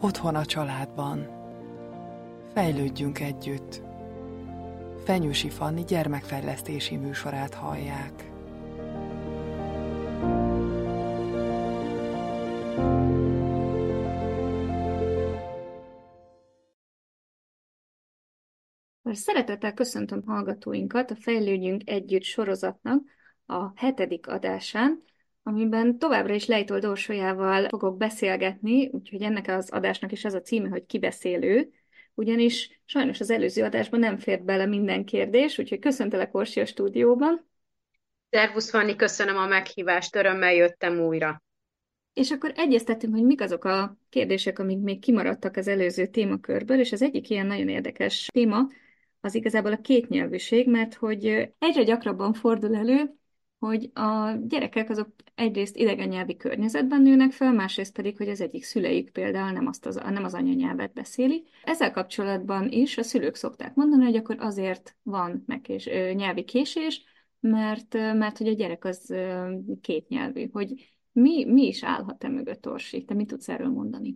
Otthon a családban. Fejlődjünk együtt. Fenyősi Fanni gyermekfejlesztési műsorát hallják. Szeretettel köszöntöm hallgatóinkat a Fejlődjünk Együtt sorozatnak a 7. adásán, amiben továbbra is Lejtól Dorsójával fogok beszélgetni, úgyhogy ennek az adásnak is az a címe, hogy Kibeszélő, ugyanis sajnos az előző adásban nem fért bele minden kérdés, úgyhogy köszöntelek, Orsi, a stúdióban. Szervusz, Fanni, köszönöm a meghívást, örömmel jöttem újra. És akkor egyeztettünk, hogy mik azok a kérdések, amik még kimaradtak az előző témakörből, és az egyik ilyen nagyon érdekes téma az igazából a kétnyelvűség, mert hogy egyre gyakrabban fordul elő, hogy a gyerekek azok egyrészt idegen nyelvi környezetben nőnek fel, másrészt pedig, hogy az egyik szüleik például nem az anyanyelvet beszéli. Ezzel kapcsolatban is a szülők szokták mondani, hogy akkor azért van nyelvi késés, mert hogy a gyerek az kétnyelvű, hogy mi is állhat mögött, Orsi? Te mit tudsz erről mondani?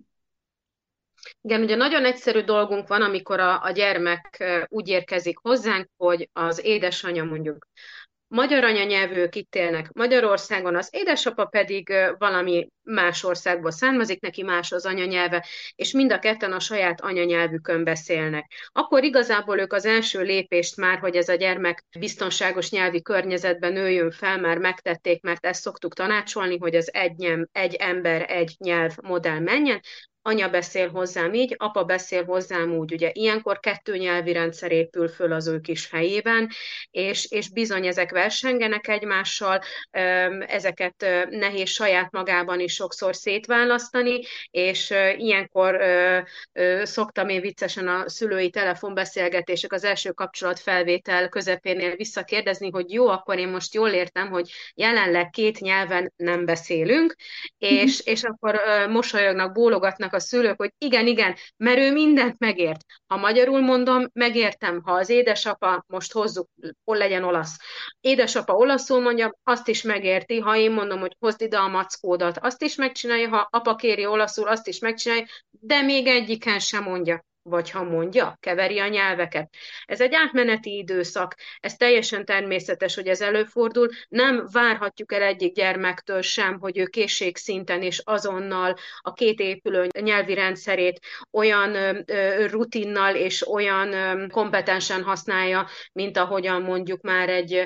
Igen, ugye nagyon egyszerű dolgunk van, amikor a gyermek úgy érkezik hozzánk, hogy az édesanyja mondjuk magyar anyanyelvűek itt élnek Magyarországon, az édesapa pedig valami más országból származik, neki más az anyanyelve, és mind a ketten a saját anyanyelvükön beszélnek. Akkor igazából ők az első lépést már, hogy ez a gyermek biztonságos nyelvi környezetben nőjön fel, már megtették, mert ezt szoktuk tanácsolni, hogy az egy ember, egy nyelv modell menjen. Anya beszél hozzám így, apa beszél hozzám úgy. Ugye ilyenkor kettő nyelvi rendszer épül föl az ő kis helyében, és bizony ezek versengenek egymással, ezeket nehéz saját magában is sokszor szétválasztani, és ilyenkor szoktam én viccesen a szülői telefonbeszélgetések az első kapcsolatfelvétel közepénél visszakérdezni, hogy jó, akkor én most jól értem, hogy jelenleg két nyelven nem beszélünk, és akkor mosolyognak, bólogatnak a szülők, hogy igen, igen, mert ő mindent megért. Ha magyarul mondom, megértem, ha az édesapa, most hozzuk, hol legyen olasz, édesapa olaszul mondja, azt is megérti, ha én mondom, hogy hozd ide a mackódat, azt is megcsinálja, ha apa kéri olaszul, azt is megcsinálja, de még egyiken sem mondja. Vagy ha mondja, keveri a nyelveket. Ez egy átmeneti időszak, ez teljesen természetes, hogy ez előfordul, nem várhatjuk el egyik gyermektől sem, hogy ő készségszinten és azonnal a két épülő nyelvi rendszerét olyan rutinnal és olyan kompetensen használja, mint ahogyan mondjuk már egy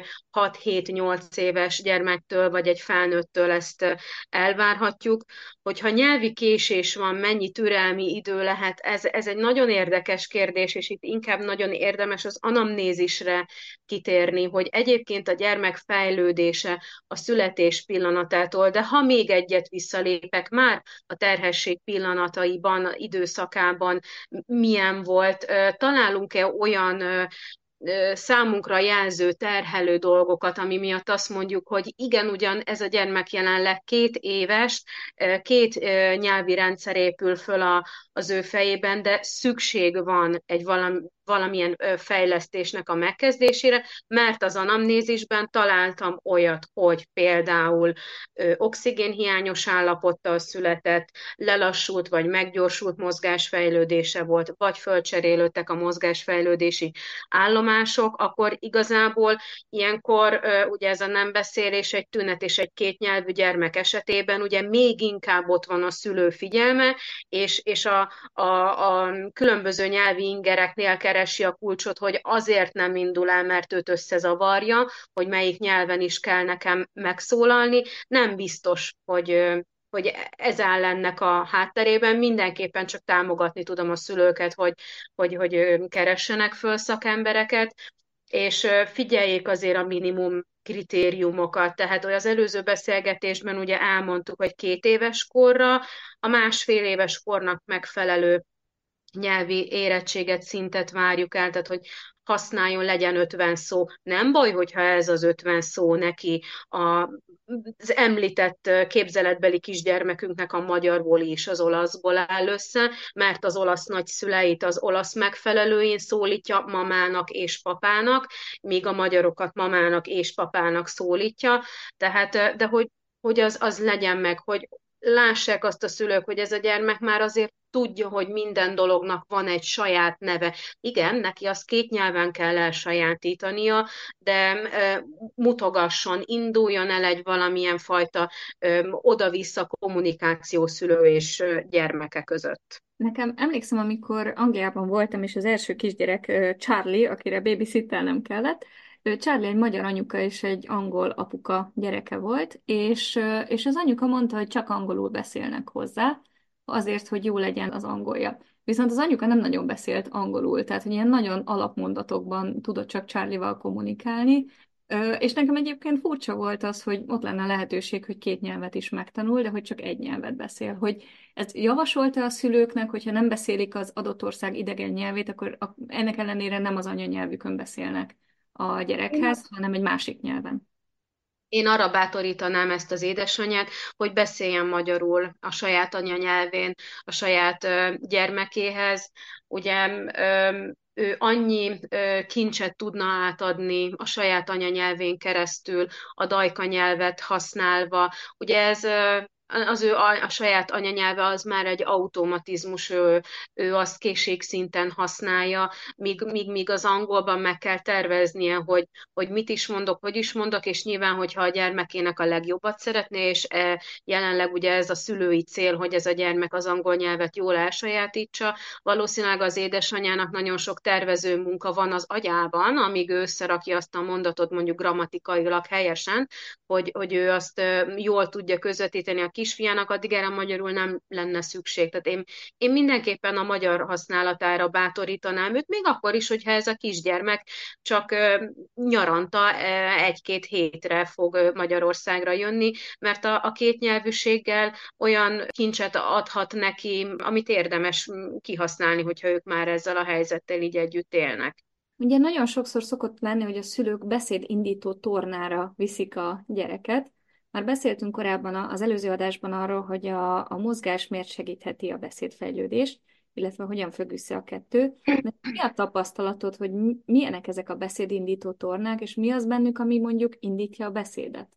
6-7-8 éves gyermektől vagy egy felnőttől ezt elvárhatjuk. Hogyha nyelvi késés van, mennyi türelmi idő lehet, ez egy nagyon érdekes kérdés, és itt inkább nagyon érdemes az anamnézisre kitérni, hogy egyébként a gyermek fejlődése a születés pillanatától, de ha még egyet visszalépek, már a terhesség pillanataiban, időszakában milyen volt, találunk-e olyan számunkra jelző, terhelő dolgokat, ami miatt azt mondjuk, hogy igen, ugyan ez a gyermek jelenleg 2 éves, két nyelvi rendszer épül föl az ő fejében, de szükség van egy valamilyen fejlesztésnek a megkezdésére, mert az anamnézisben találtam olyat, hogy például oxigénhiányos állapottal született, lelassult vagy meggyorsult mozgásfejlődése volt, vagy fölcserélődtek a mozgásfejlődési állomások, akkor igazából ilyenkor ugye ez a nem beszélés egy tünet, és egy kétnyelvű gyermek esetében ugye még inkább ott van a szülő figyelme, és a különböző nyelvi ingereknél keresi a kulcsot, hogy azért nem indul el, mert őt összezavarja, hogy melyik nyelven is kell nekem megszólalni. Nem biztos, hogy ez áll ennek a hátterében. Mindenképpen csak támogatni tudom a szülőket, hogy keressenek föl szakembereket, és figyeljék azért a minimum kritériumokat. Tehát az előző beszélgetésben ugye elmondtuk, hogy 2 éves korra, a 1,5 éves kornak megfelelő nyelvi érettséget, szintet várjuk el, tehát hogy használjon, legyen 50 szó. Nem baj, hogyha ez az 50 szó neki az említett képzeletbeli kisgyermekünknek a magyarból és az olaszból áll össze, mert az olasz nagyszüleit az olasz megfelelőjén szólítja mamának és papának, míg a magyarokat mamának és papának szólítja. Tehát, de hogy az legyen meg, hogy lássák azt a szülők, hogy ez a gyermek már azért tudja, hogy minden dolognak van egy saját neve. Igen, neki azt két nyelven kell elsajátítania, de mutogasson, induljon el egy valamilyen fajta oda-vissza kommunikáció szülő és gyermeke között. Nekem emlékszem, amikor Angliában voltam, és az első kisgyerek Charlie, akire babysittelnem kellett, Charlie egy magyar anyuka és egy angol apuka gyereke volt, és az anyuka mondta, hogy csak angolul beszélnek hozzá, azért, hogy jó legyen az angolja. Viszont az anyuka nem nagyon beszélt angolul, tehát hogy ilyen nagyon alapmondatokban tudott csak Charlie-val kommunikálni, és nekem egyébként furcsa volt az, hogy ott lenne a lehetőség, hogy két nyelvet is megtanul, de hogy csak egy nyelvet beszél. Hogy ez javasolta a szülőknek, hogyha nem beszélik az adott ország idegen nyelvét, akkor ennek ellenére nem az anyanyelvükön beszélnek a gyerekhez, hanem egy másik nyelven. Én arra bátorítanám ezt az édesanyát, hogy beszéljen magyarul a saját anyanyelvén, a saját gyermekéhez. Ugye ő annyi kincset tudna átadni a saját anyanyelvén keresztül, a dajka nyelvet használva. Ugye ez az ő a saját anyanyelve az már egy automatizmus, ő azt készségszinten használja, míg az angolban meg kell terveznie, hogy mit is mondok, hogy is mondok, és nyilván, hogyha a gyermekének a legjobbat szeretné, és jelenleg ugye ez a szülői cél, hogy ez a gyermek az angol nyelvet jól elsajátítsa, valószínűleg az édesanyának nagyon sok tervező munka van az agyában, amíg ő összerakja azt a mondatot mondjuk grammatikailag helyesen, hogy ő azt jól tudja közvetíteni a kisfiának, addig erre magyarul nem lenne szükség. Tehát én mindenképpen a magyar használatára bátorítanám őt, még akkor is, hogyha ez a kisgyermek csak nyaranta egy-két hétre fog Magyarországra jönni, mert a kétnyelvűséggel olyan kincset adhat neki, amit érdemes kihasználni, hogyha ők már ezzel a helyzettel így együtt élnek. Ugye nagyon sokszor szokott lenni, hogy a szülők beszédindító tornára viszik a gyereket. Már beszéltünk korábban az előző adásban arról, hogy a mozgás miért segítheti a beszédfejlődést, illetve hogyan függ össze a kettő. De mi a tapasztalatod, hogy milyenek ezek a beszédindító tornák, és mi az bennük, ami mondjuk indítja a beszédet?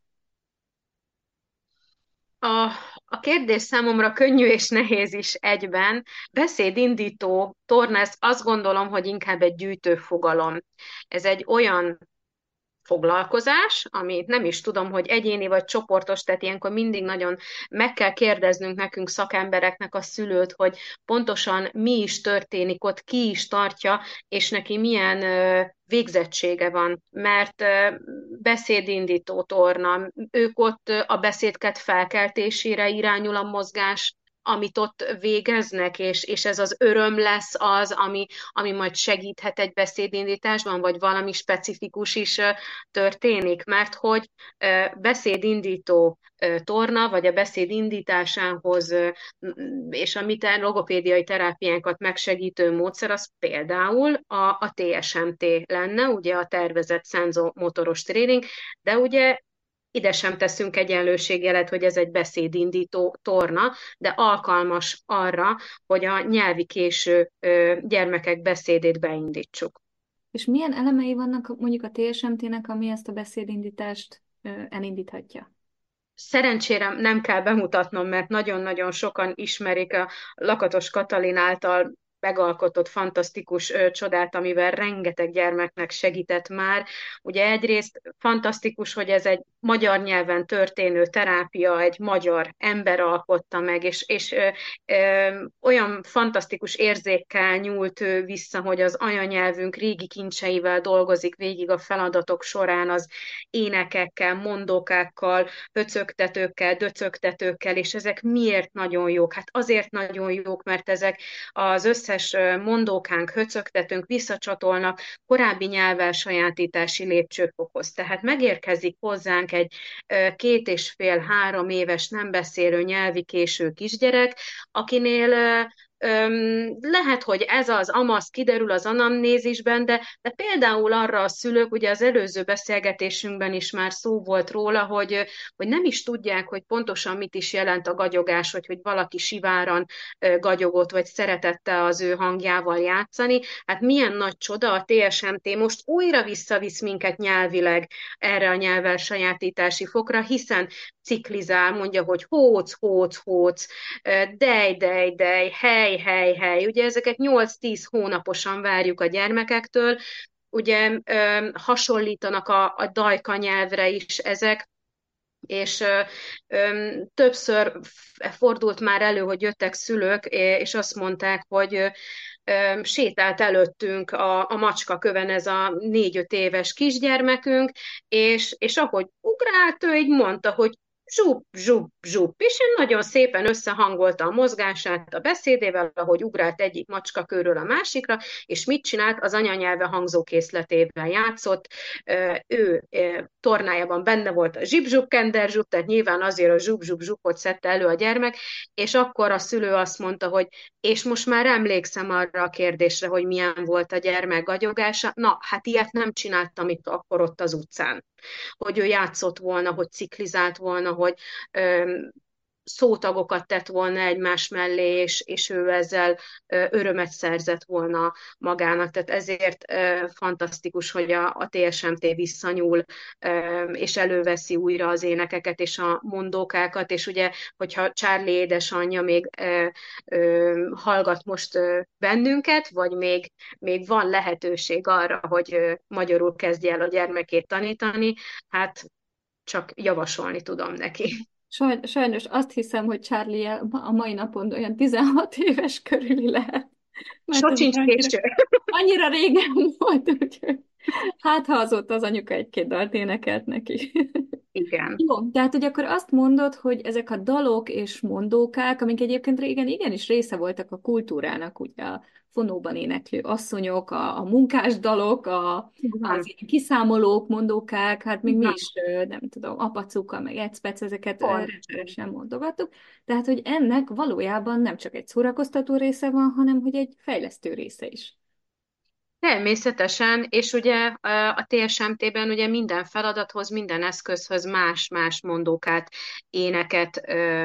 A, a kérdés számomra könnyű és nehéz is egyben. Beszédindító torna, ezt azt gondolom, hogy inkább egy gyűjtő fogalom. Ez egy olyan foglalkozás, amit nem is tudom, hogy egyéni vagy csoportos, tehát ilyenkor mindig nagyon meg kell kérdeznünk nekünk szakembereknek a szülőt, hogy pontosan mi is történik ott, ki is tartja, és neki milyen végzettsége van, mert beszédindító torna, ők ott a beszédket felkeltésére irányul a mozgás, amit ott végeznek, és ez az öröm lesz az, ami majd segíthet egy beszédindításban, vagy valami specifikus is történik, mert hogy beszédindító torna, vagy a beszéd indításához és a mi logopédiai terápiánkat megsegítő módszer, az például a TSMT lenne, ugye a tervezett szenzomotoros tréning, de ugye ide sem teszünk egyenlőségjelet, hogy ez egy beszédindító torna, de alkalmas arra, hogy a nyelvi késő gyermekek beszédét beindítsuk. És milyen elemei vannak mondjuk a TSMT-nek, ami ezt a beszédindítást elindíthatja? Szerencsére nem kell bemutatnom, mert nagyon-nagyon sokan ismerik a Lakatos Katalin által megalkotott fantasztikus csodát, amivel rengeteg gyermeknek segített már. Ugye egyrészt fantasztikus, hogy ez egy magyar nyelven történő terápia, egy magyar ember alkotta meg, és olyan fantasztikus érzékkel nyúlt vissza, hogy az anyanyelvünk régi kincseivel dolgozik végig a feladatok során, az énekekkel, mondókákkal, höcögtetőkkel, döcögtetőkkel, és ezek miért nagyon jók? Hát azért nagyon jók, mert ezek az összes mondókánk, höcögtetőnk visszacsatolnak korábbi nyelvelsajátítási lépcsőfokhoz. Tehát megérkezik hozzánk egy 2,5-3 éves nem beszélő nyelvi késő kisgyerek, akinél Lehet, hogy ez az amaz kiderül az anamnézisben, de például arra a szülők, ugye az előző beszélgetésünkben is már szó volt róla, hogy nem is tudják, hogy pontosan mit is jelent a gagyogás, hogy valaki siváran gagyogott, vagy szeretette az ő hangjával játszani. Hát milyen nagy csoda, a TSMT most újra visszavisz minket nyelvileg erre a nyelvelsajátítási fokra, hiszen ciklizál, mondja, hogy hóc, hóc, hóc, dej, dej, dej, hely, hely, hely. Ugye ezeket 8-10 hónaposan várjuk a gyermekektől, ugye hasonlítanak a dajka nyelvre is ezek, és többször fordult már elő, hogy jöttek szülők, és azt mondták, hogy sétált előttünk a macskaköven ez a 4-5 éves kisgyermekünk, és ahogy ugrált, ő így mondta, hogy zsup, zsup, zsup, és én nagyon szépen összehangolta a mozgását a beszédével, ahogy ugrált egyik macskakőről a másikra, és mit csinált? Az anyanyelve hangzókészletével játszott, ő tornájában benne volt a zsip-zsup, kender-zsup, tehát nyilván azért a zsup-zsup-zsupot szedte elő a gyermek, és akkor a szülő azt mondta, hogy és most már emlékszem arra a kérdésre, hogy milyen volt a gyermek gagyogása. Na, hát ilyet nem csináltam itt akkor ott az utcán. Hogy ő játszott volna, hogy ciklizált volna, hogy szótagokat tett volna egymás mellé, és ő ezzel örömet szerzett volna magának. Tehát ezért fantasztikus, hogy a TSMT visszanyúl, és előveszi újra az énekeket és a mondókákat, és ugye, hogyha Charlie édesanyja még hallgat most bennünket, vagy még van lehetőség arra, hogy magyarul kezdje el a gyermekét tanítani, hát csak javasolni tudom neki. Sajnos azt hiszem, hogy Charlie a mai napon olyan 16 éves körüli lehet. Mert ez Socsincs késő. annyira régen volt, úgyhogy hát ha azóta az anyuka egy-két dalt énekelt neki. Igen. Jó, tehát hogy akkor azt mondod, hogy ezek a dalok és mondókák, amik egyébként régen igenis része voltak a kultúrának, ugye a fonóban éneklő asszonyok, a munkás dalok, az ilyen kiszámolók, mondókák, hát még mi is, nem tudom, apacuka, meg ecpec, ezeket rendszeresen mondogattuk. Tehát, hogy ennek valójában nem csak egy szórakoztató része van, hanem hogy egy fejlesztő része is. Természetesen, és ugye a TSMT-ben ugye minden feladathoz, minden eszközhöz más-más mondókát, éneket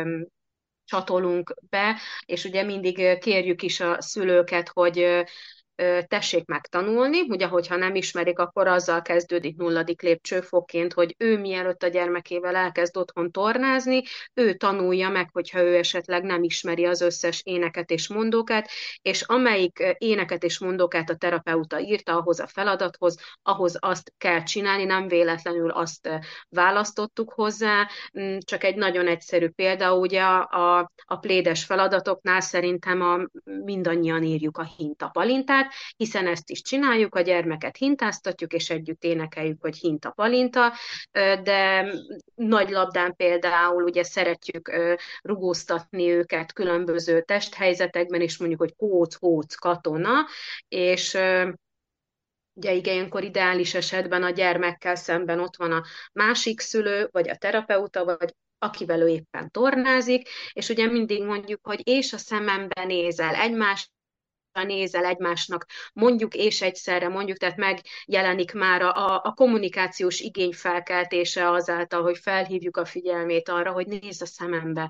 csatolunk be, és ugye mindig kérjük is a szülőket, hogy tessék megtanulni, ugye, hogyha nem ismerik, akkor azzal kezdődik 0. lépcsőfokként, hogy ő mielőtt a gyermekével elkezd otthon tornázni, ő tanulja meg, hogyha ő esetleg nem ismeri az összes éneket és mondókát, és amelyik éneket és mondókát a terapeuta írta ahhoz a feladathoz, ahhoz azt kell csinálni, nem véletlenül azt választottuk hozzá, csak egy nagyon egyszerű példa, ugye a plédes feladatoknál szerintem mindannyian írjuk a hintapalintát, hiszen ezt is csináljuk, a gyermeket hintáztatjuk, és együtt énekeljük, hogy hintapalinta, de nagy labdán például ugye szeretjük rugóztatni őket különböző testhelyzetekben, és mondjuk, hogy kóc, hóc, katona, és ugye ilyenkor ideális esetben a gyermekkel szemben ott van a másik szülő, vagy a terapeuta, vagy akivel ő éppen tornázik, és ugye mindig mondjuk, hogy és a szemembe nézel, nézel egymásnak, mondjuk és egyszerre mondjuk, tehát megjelenik már a kommunikációs igény felkeltése azáltal, hogy felhívjuk a figyelmét arra, hogy nézz a szemembe.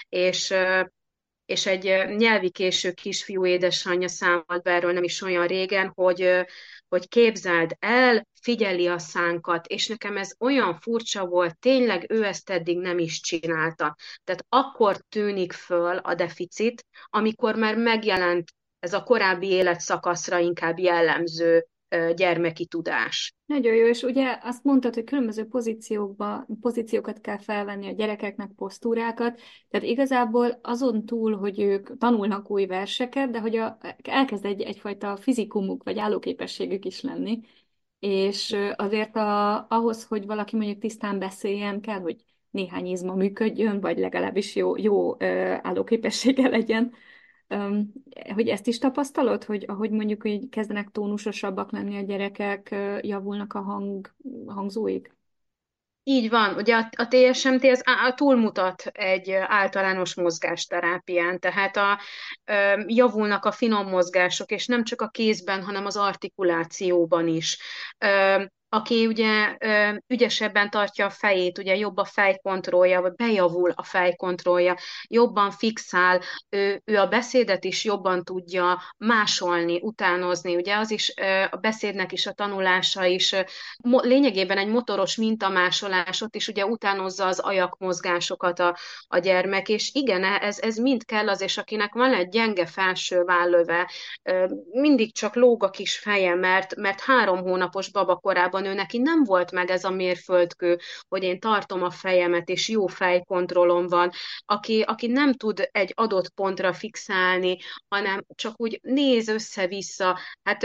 És egy nyelvi késő kisfiú édesanyja számolt be erről nem is olyan régen, hogy képzeld el, figyeli a szánkat, és nekem ez olyan furcsa volt, tényleg ő ezt eddig nem is csinálta. Tehát akkor tűnik föl a deficit, amikor már megjelent ez a korábbi életszakaszra inkább jellemző gyermeki tudás. Nagyon jó, és ugye azt mondtad, hogy különböző pozíciókat kell felvenni a gyerekeknek, posztúrákat, tehát igazából azon túl, hogy ők tanulnak új verseket, de hogy elkezd egyfajta fizikumuk vagy állóképességük is lenni, és azért ahhoz, hogy valaki mondjuk tisztán beszéljen, kell, hogy néhány izma működjön, vagy legalábbis jó állóképessége legyen. Hogy ezt is tapasztalod, hogy ahogy mondjuk így kezdenek tónusosabbak lenni a gyerekek, javulnak a hangzóik? Így van, ugye a TSMT az túlmutat egy általános mozgásterápián, tehát javulnak a finom mozgások, és nem csak a kézben, hanem az artikulációban is. Aki ugye ügyesebben tartja a fejét, ugye jobb a fejkontrollja, vagy bejavul a fejkontrollja, jobban fixál, ő a beszédet is jobban tudja másolni, utánozni, ugye az is, a beszédnek is a tanulása is lényegében egy motoros mintamásolás, ott is ugye utánozza az ajakmozgásokat a gyermek, és igen, ez mind kell az, és akinek van egy gyenge felső vállöve, mindig csak lóg a kis feje, mert 3 hónapos babakorában ő neki nem volt meg ez a mérföldkő, hogy én tartom a fejemet, és jó fejkontrollom van, aki nem tud egy adott pontra fixálni, hanem csak úgy néz össze-vissza, hát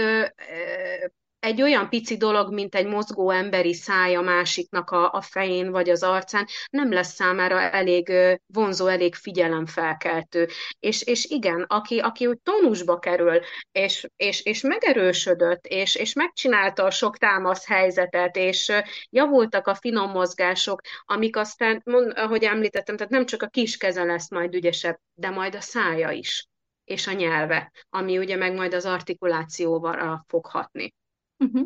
egy olyan pici dolog, mint egy mozgó emberi száj a másiknak a fején vagy az arcán, nem lesz számára elég vonzó, elég figyelemfelkeltő. És igen, aki úgy tónusba kerül, és megerősödött, és megcsinálta a sok támasz helyzetet, és javultak a finom mozgások, amik aztán, ahogy említettem, tehát nem csak a kis keze lesz majd ügyesebb, de majd a szája is, és a nyelve, ami ugye meg majd az artikulációval fog hatni. Uh-huh.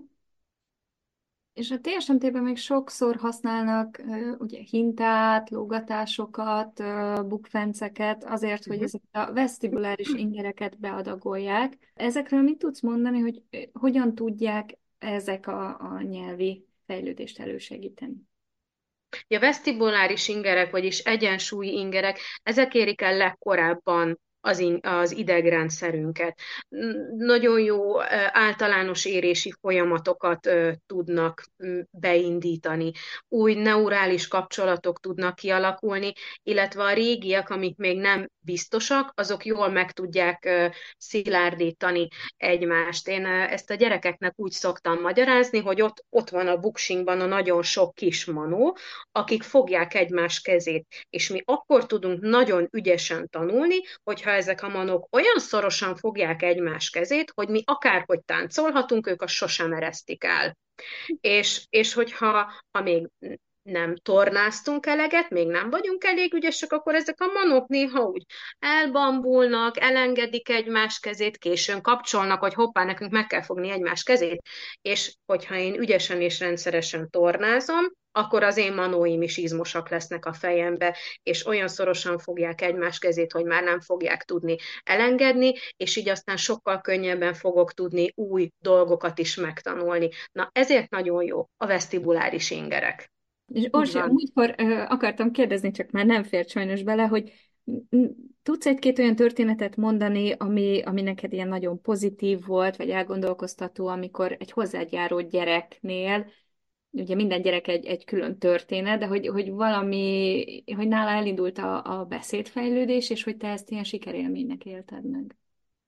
És a TSMT-ben még sokszor használnak ugye hintát, lógatásokat, bukfenceket azért, hogy Uh-huh. ezeket a vesztibuláris ingereket beadagolják. Ezekről mit tudsz mondani, hogy hogyan tudják ezek a nyelvi fejlődést elősegíteni? A vesztibuláris ingerek, vagyis egyensúlyi ingerek, ezek érik el legkorábban az idegrendszerünket. Nagyon jó általános érési folyamatokat tudnak beindítani, új neurális kapcsolatok tudnak kialakulni, illetve a régiek, amik még nem biztosak, azok jól meg tudják szilárdítani egymást. Én ezt a gyerekeknek úgy szoktam magyarázni, hogy ott van a buksingban a nagyon sok kis manó, akik fogják egymás kezét, és mi akkor tudunk nagyon ügyesen tanulni, hogyha ezek a manok olyan szorosan fogják egymás kezét, hogy mi akárhogy táncolhatunk, ők azt sosem eresztik el. És hogyha még nem tornáztunk eleget, még nem vagyunk elég ügyesek, akkor ezek a manok néha úgy elbambulnak, elengedik egymás kezét, későn kapcsolnak, hogy hoppá, nekünk meg kell fogni egymás kezét, és hogyha én ügyesen és rendszeresen tornázom, akkor az én manóim is izmosak lesznek a fejembe, és olyan szorosan fogják egymás kezét, hogy már nem fogják tudni elengedni, és így aztán sokkal könnyebben fogok tudni új dolgokat is megtanulni. Na, ezért nagyon jó a vesztibuláris ingerek. És Így Orsi, van. múltkor akartam kérdezni, csak már nem fért sajnos bele, hogy tudsz egy-két olyan történetet mondani, ami neked ilyen nagyon pozitív volt, vagy elgondolkoztató, amikor egy hozzád járó gyereknél, ugye minden gyerek egy külön történet, de hogy valami, hogy nála elindult a beszédfejlődés, és hogy te ezt ilyen sikerélménynek élted meg.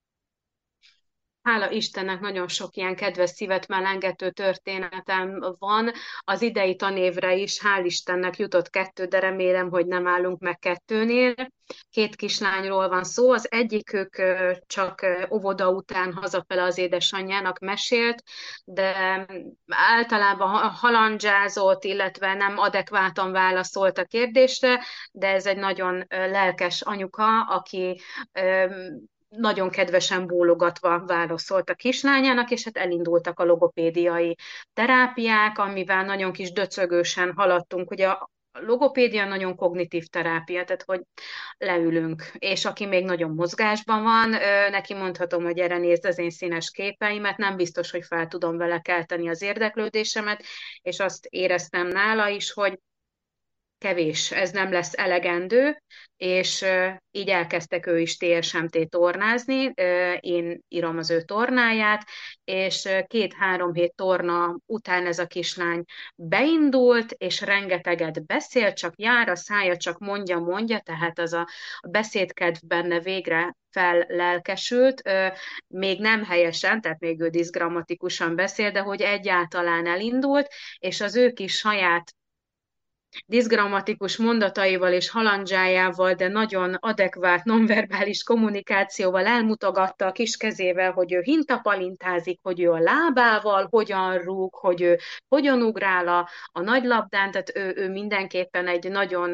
Hála Istennek nagyon sok ilyen kedves szívet melengető történetem van. Az idei tanévre is, hál' Istennek jutott 2, de remélem, hogy nem állunk meg 2-nél. 2 kislányról van szó. Az egyikük csak óvoda után hazafele az édesanyjának mesélt, de általában halandzsázott, illetve nem adekvátan válaszolt a kérdésre, de ez egy nagyon lelkes anyuka, aki nagyon kedvesen bólogatva válaszolt a kislányának, és hát elindultak a logopédiai terápiák, amivel nagyon kis döcögősen haladtunk. Ugye a logopédia nagyon kognitív terápia, tehát hogy leülünk, és aki még nagyon mozgásban van, neki mondhatom, hogy gyere nézd az én színes képeimet, nem biztos, hogy fel tudom vele kelteni az érdeklődésemet, és azt éreztem nála is, hogy kevés, ez nem lesz elegendő, és így elkezdtek ő is TSMT tornázni, én írom az ő tornáját, és 2-3 hét torna után ez a kislány beindult, és rengeteget beszél, csak jár, a szája csak mondja, tehát az a beszédkedv benne végre fellelkesült, még nem helyesen, tehát még ő diszgrammatikusan beszél, de hogy egyáltalán elindult, és az ő kis saját diszgrammatikus mondataival és halandzsájával, de nagyon adekvát nonverbális kommunikációval elmutogatta a kis kezével, hogy ő hintapalintázik, hogy ő a lábával hogyan rúg, hogy ő hogyan ugrál a nagy labdán, tehát ő mindenképpen egy nagyon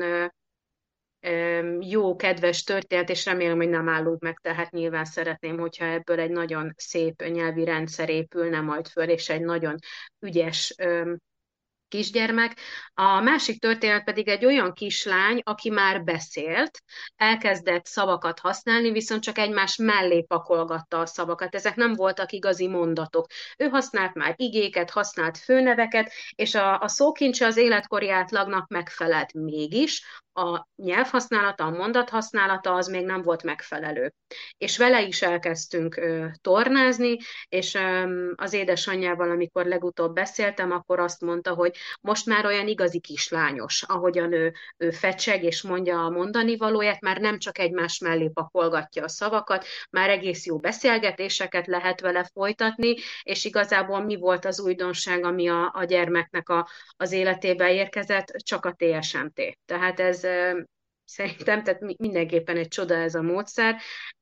jó, kedves történet, és remélem, hogy nem állunk meg, tehát nyilván szeretném, hogyha ebből egy nagyon szép nyelvi rendszer épülne majd föl, és egy nagyon ügyes kisgyermek. A másik történet pedig egy olyan kislány, aki már beszélt, elkezdett szavakat használni, viszont csak egymás mellé pakolgatta a szavakat. Ezek nem voltak igazi mondatok. Ő használt már igéket, használt főneveket, és a szókincse az életkori átlagnak megfelelt mégis. A nyelvhasználata, a mondathasználata az még nem volt megfelelő. És vele is elkezdtünk tornázni, és az édesanyjával, amikor legutóbb beszéltem, akkor azt mondta, hogy most már olyan igazi kislányos, ahogyan ő fecseg és mondja a mondani valóját, már nem csak egymás mellé pakolgatja a szavakat, már egész jó beszélgetéseket lehet vele folytatni, és igazából mi volt az újdonság, ami a gyermeknek az életébe érkezett, csak a TSMT. Tehát ez szerintem tehát mindenképpen egy csoda ez a módszer,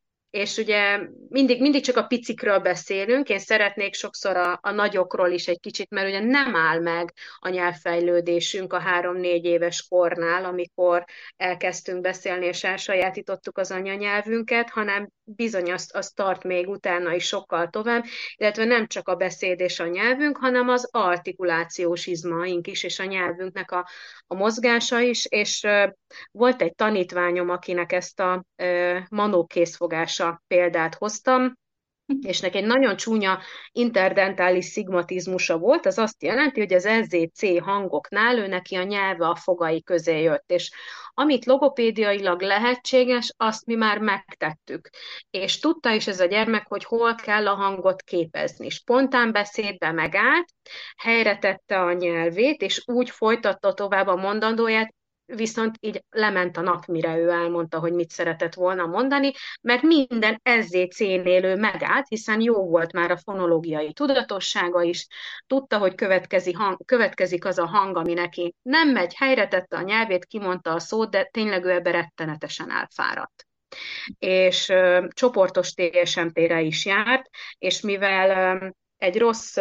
és ugye mindig csak a picikről beszélünk, én szeretnék sokszor a nagyokról is egy kicsit, mert ugye nem áll meg a nyelvfejlődésünk a 3-4 éves kornál, amikor elkezdtünk beszélni és elsajátítottuk az anyanyelvünket, hanem bizony azt tart még utána is sokkal tovább, illetve nem csak a beszéd és a nyelvünk, hanem az artikulációs izmaink is, és a nyelvünknek a mozgása is, és volt egy tanítványom, akinek ezt a manókészfogása példát hoztam, és neki egy nagyon csúnya interdentális szigmatizmusa volt, az azt jelenti, hogy az SZC hangoknál ő neki a nyelve a fogai közé jött, és amit logopédiailag lehetséges, azt mi már megtettük. És tudta is ez a gyermek, hogy hol kell a hangot képezni. Spontán beszédbe megállt, helyre tette a nyelvét, és úgy folytatta tovább a mondandóját, viszont így lement a nap, mire ő elmondta, hogy mit szeretett volna mondani, mert minden SZC-nél ő megállt, hiszen jó volt már a fonológiai tudatossága is, tudta, hogy következik az a hang, ami neki nem megy, helyre tette a nyelvét, kimondta a szót, de tényleg ő ebbe rettenetesen elfáradt. És csoportos TSMT-re is járt, és mivel egy rossz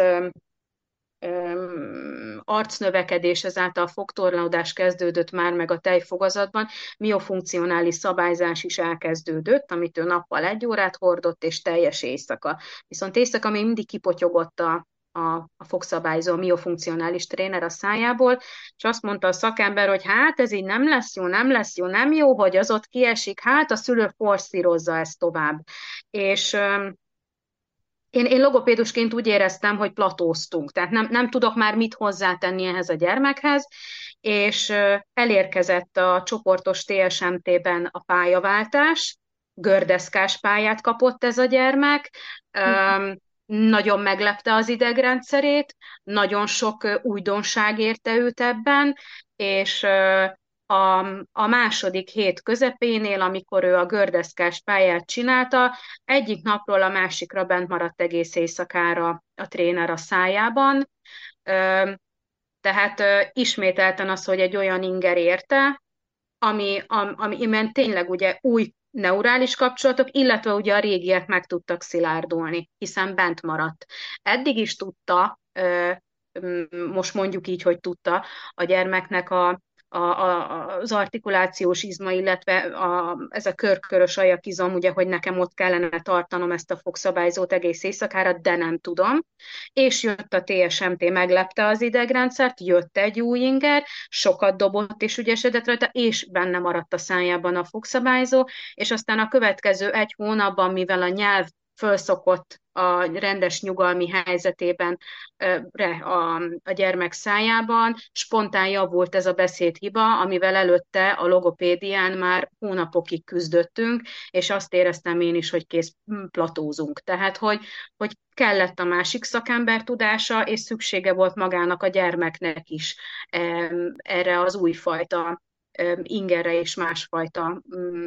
arcnövekedés, ezáltal fogtorlódás kezdődött már meg a tejfogazatban, miofunkcionális szabályzás is elkezdődött, amit ő nappal 1 órát hordott, és teljes éjszaka. Viszont éjszaka még mindig kipotyogott a fogszabályzó, a miofunkcionális tréner a szájából, és azt mondta a szakember, hogy hát ez így nem lesz jó, nem lesz jó, nem jó, hogy az ott kiesik, hát a szülő forszírozza ezt tovább. És én logopédusként úgy éreztem, hogy platóztunk, tehát nem tudok már mit hozzátenni ehhez a gyermekhez, és elérkezett a csoportos TSMT-ben a pályaváltás, gördeszkás pályát kapott ez a gyermek, nagyon meglepte az idegrendszerét, nagyon sok újdonság érte őt ebben, és a második hét közepénél, amikor ő a gördeszkás pályát csinálta, egyik napról a másikra bent maradt egész éjszakára a tréner a szájában. Tehát ismételten az, hogy egy olyan inger érte, amiben tényleg ugye új neurális kapcsolatok, illetve ugye a régiek meg tudtak szilárdulni, hiszen bent maradt. Eddig is tudta, most mondjuk így, hogy tudta a gyermeknek az artikulációs izma, illetve ez a körkörös ajakizom, ugye, hogy nekem ott kellene tartanom ezt a fogszabályzót egész éjszakára, de nem tudom. És jött a TSMT, meglepte az idegrendszert, jött egy új inger, sokat dobott és ügyesedett rajta, és benne maradt a szájában a fogszabályzó, és aztán a következő 1 hónapban, mivel a nyelv fölszokott a rendes nyugalmi helyzetében a gyermek szájában, spontán javult ez a beszédhiba, amivel előtte a logopédián már hónapokig küzdöttünk, és azt éreztem én is, hogy kész platózunk. Tehát, hogy kellett a másik szakember tudása, és szüksége volt magának a gyermeknek is erre az újfajta ingerre és másfajta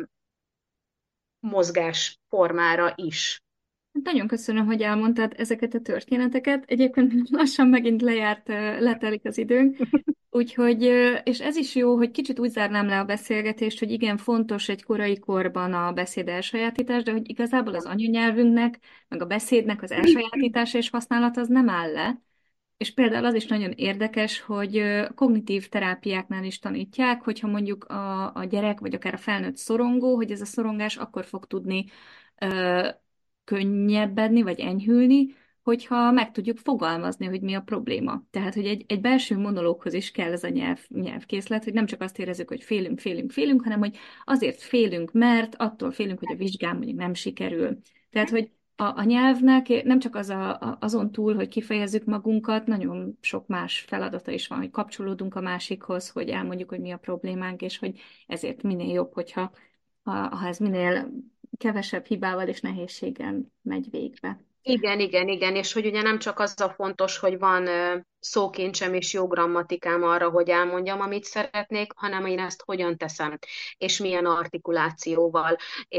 mozgásformára is. Nagyon köszönöm, hogy elmondtad ezeket a történeteket. Egyébként lassan megint letelik az időnk. Úgyhogy, és ez is jó, hogy kicsit úgy zárnám le a beszélgetést, hogy igen, fontos egy korai korban a beszéd elsajátítás, de hogy igazából az anyanyelvünknek, meg a beszédnek az elsajátítása és használata az nem áll le. És például az is nagyon érdekes, hogy kognitív terápiáknál is tanítják, hogyha mondjuk a gyerek, vagy akár a felnőtt szorongó, hogy ez a szorongás akkor fog tudni ö, könnyebbedni, vagy enyhülni, hogyha meg tudjuk fogalmazni, hogy mi a probléma. Tehát, hogy egy belső monológhoz is kell ez a nyelvkészlet, hogy nem csak azt érezzük, hogy félünk, félünk, félünk, hanem hogy azért félünk, mert attól félünk, hogy a vizsgám mondjuk nem sikerül. Tehát, hogy a nyelvnek nem csak azon túl, hogy kifejezzük magunkat, nagyon sok más feladata is van, hogy kapcsolódunk a másikhoz, hogy elmondjuk, hogy mi a problémánk, és hogy ezért minél jobb, ha ez minél kevesebb hibával és nehézséggel megy végbe. Igen, igen, igen, és hogy ugye nem csak az a fontos, hogy van szókincsem és jó grammatikám arra, hogy elmondjam, amit szeretnék, hanem én ezt hogyan teszem, és milyen artikulációval,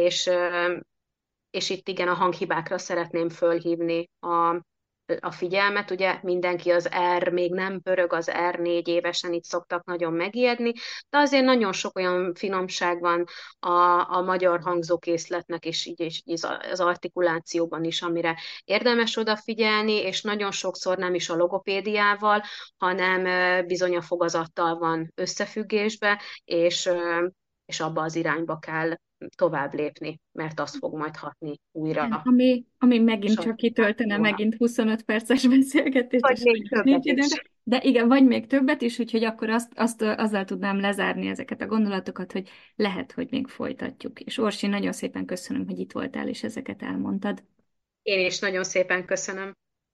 és itt igen, a hanghibákra szeretném fölhívni a figyelmet. Ugye mindenki az R, még nem pörög az R, 4 évesen itt szoktak nagyon megijedni, de azért nagyon sok olyan finomság van a magyar hangzókészletnek, és így és az artikulációban is, amire érdemes odafigyelni, és nagyon sokszor nem is a logopédiával, hanem bizony a fogazattal van összefüggésbe, és abba az irányba kell tovább lépni, mert az fog majd hatni Igen, újra. ami megint csak kitöltene Sajnálatos. megint 25 perces beszélgetést, Vagy és még nincs többet időnk. is. De igen, vagy még többet is, úgyhogy akkor azzal tudnám lezárni ezeket a gondolatokat, hogy lehet, hogy még folytatjuk. És Orsi, nagyon szépen köszönöm, hogy itt voltál, és ezeket elmondtad. Én is nagyon szépen köszönöm.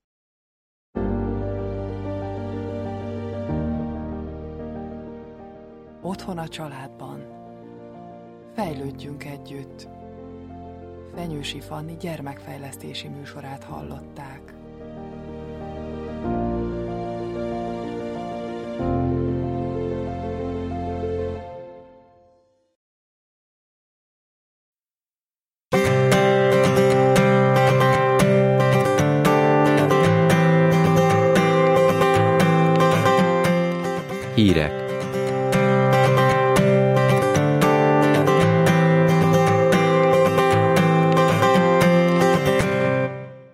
Otthon a családban. Fejlődjünk együtt. Fenyősi Fanni gyermekfejlesztési műsorát hallották. Hírek.